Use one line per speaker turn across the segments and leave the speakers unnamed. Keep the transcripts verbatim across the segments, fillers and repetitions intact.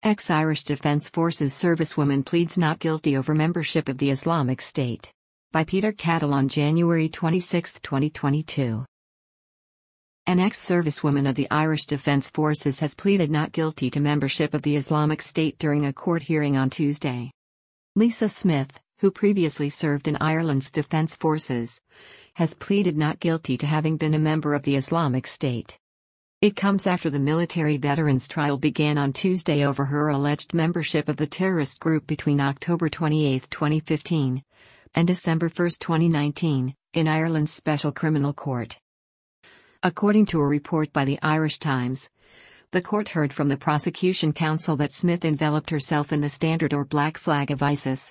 Ex-Irish Defence Forces servicewoman pleads not guilty over membership of the Islamic State. By Peter Cattle on January twenty-sixth, twenty twenty-two. An ex-servicewoman of the Irish Defence Forces has pleaded not guilty to membership of the Islamic State during a court hearing on Tuesday. Lisa Smith, who previously served in Ireland's Defence Forces, has pleaded not guilty to having been a member of the Islamic State. It comes after the military veterans' trial began on Tuesday over her alleged membership of the terrorist group between October twenty-eighth, twenty fifteen, and December first, twenty nineteen, in Ireland's Special Criminal Court. According to a report by the Irish Times, the court heard from the prosecution counsel that Smith enveloped herself in the standard or black flag of ISIS.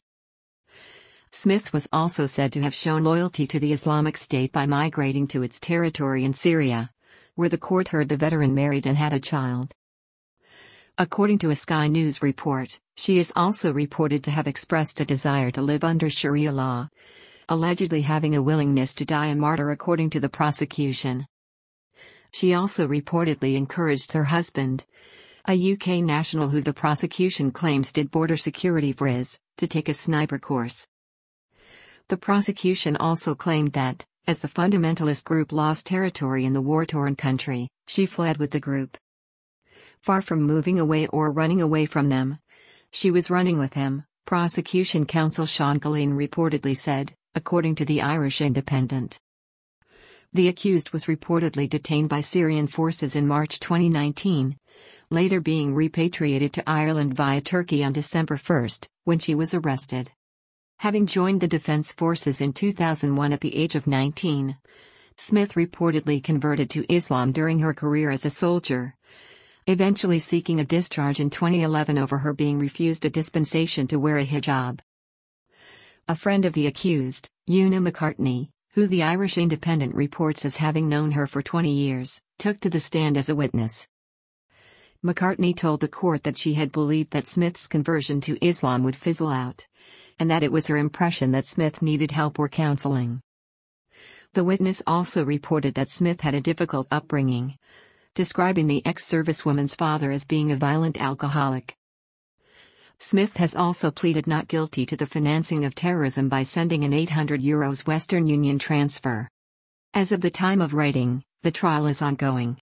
Smith was also said to have shown loyalty to the Islamic State by migrating to its territory in Syria, where the court heard the veteran married and had a child. According to a Sky News report, she is also reported to have expressed a desire to live under Sharia law, allegedly having a willingness to die a martyr according to the prosecution. She also reportedly encouraged her husband, a U K national who the prosecution claims did border security for I S, to take a sniper course. The prosecution also claimed that, as the fundamentalist group lost territory in the war-torn country, she fled with the group. Far from moving away or running away from them, she was running with him, prosecution counsel Sean Gillane reportedly said, according to the Irish Independent. The accused was reportedly detained by Syrian forces in March twenty nineteen, later being repatriated to Ireland via Turkey on December first, when she was arrested. Having joined the Defence Forces in two thousand one at the age of nineteen, Smith reportedly converted to Islam during her career as a soldier, eventually seeking a discharge in twenty eleven over her being refused a dispensation to wear a hijab. A friend of the accused, Una McCartney, who the Irish Independent reports as having known her for twenty years, took to the stand as a witness. McCartney told the court that she had believed that Smith's conversion to Islam would fizzle out, and that it was her impression that Smith needed help or counseling. The witness also reported that Smith had a difficult upbringing, describing the ex-servicewoman's father as being a violent alcoholic. Smith has also pleaded not guilty to the financing of terrorism by sending an eight hundred euros Western Union transfer. As of the time of writing, the trial is ongoing.